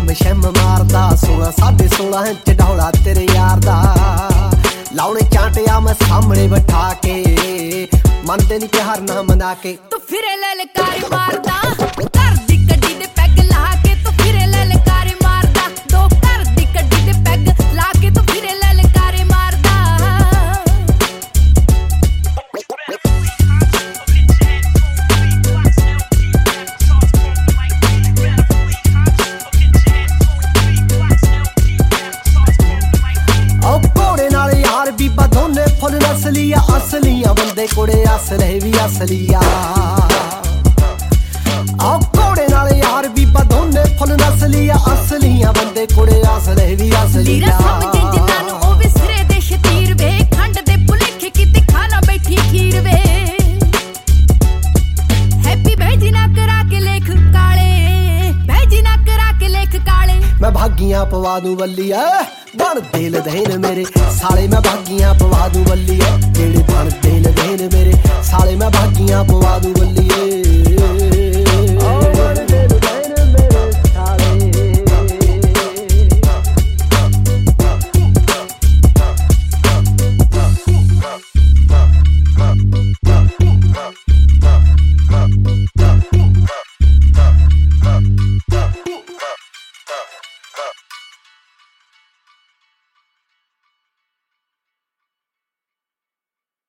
ਸ਼ਿਮ ਸ਼ਿਮ ਮਾਰਦਾ 16 16.5 ਇੰਚ ਡੌਲਾ ਤੇਰੇ ਯਾਰ ਦਾ ਲਾਉਣੇ ਚਾਂਟਿਆ ਮੈਂ ਸਾਹਮਣੇ ਬਿਠਾ ਕੇ ਮੰਨਦੇ ਨੀ ਪਿਆਰ ਨਾ ਮਨਾ ਕੇ ਤੂੰ ਫਿਰੇ ਲਲਕਾਰੇ ਮਾਰਦਾ ਘਰ ਦੀ ਗੱਡੀ ਦੇ ਪੈਗ ਲਾ ਕੇ ਤੂੰ ਫਿਰੇ ਲਲਕਾਰੇ ਮਾਰਦਾ ਦੋ ਘਰ ਦੀ ਗੱਡੀ ਦੇ ਪੈਗ ਲਾ ਕੇ ਤੂੰ ਫਿਰੇ ਲਲਕਾਰੇ ਮਾਰਦਾ ਬੀਬਾ ਦੋਨੇ ਫੁੱਲ ਨਸਲੀਆ ਅਸਲੀਆਂ ਬੰਦੇ ਕੁੜੇ ਅਸਲੇ ਵੀ ਅਸਲੀਆ ਆਹ ਘੋੜੇ ਨਾਲ ਯਾਰ ਬੀਬਾ ਦੋਨੇ ਫੁੱਲ ਨਸਲੀਆ ਅਸਲੀਆਂ ਬੰਦੇ ਕੁੜੇ ਅਸਲੇ ਵੀ ਅਸਲੀਆ ਸਮਝੇ ਜਿਨ੍ਹਾਂ ਨੂੰ ਉਹ ਵੀ ਸਿਰੇ ਦੇ ਸ਼ਤੀਰ ਵੇ ਖੰਡ ਦੇ ਭੁਲੇਖੇ ਕਿਤੇ ਖਾਣਾ ਬੈਠੀ ਖੀਰ ਵੇ ਹੈਪੀ ਭੈਜੀ ਨਾ ਕਰਾ ਕੇ ਲੇਖ ਕਾਲੇ ਭੈਜੀ ਨਾ ਕਰਾ ਕੇ ਲੇਖ ਕਾਲੇ ਮੈਂ ਭਾਗੀਆਂ ਪਵਾ ਦੂੰ ਵੱਲੀਆ ਬਣ ਦਿਲ ਦੇਨ ਮੇਰੇ ਸਾਲੇ ਮੈਂ ਭਾਗੀਆਂ ਪਵਾ ਦੂੰ ਵੱਲੀਏ ਜਿਹੜੇ ਬਣ ਦਿਲ ਦੇਨ ਮੇਰੇ ਸਾਲੇ ਮੈਂ ਭਾਗੀਆਂ ਪਵਾ ਦੂੰ ਵੱਲੀਏ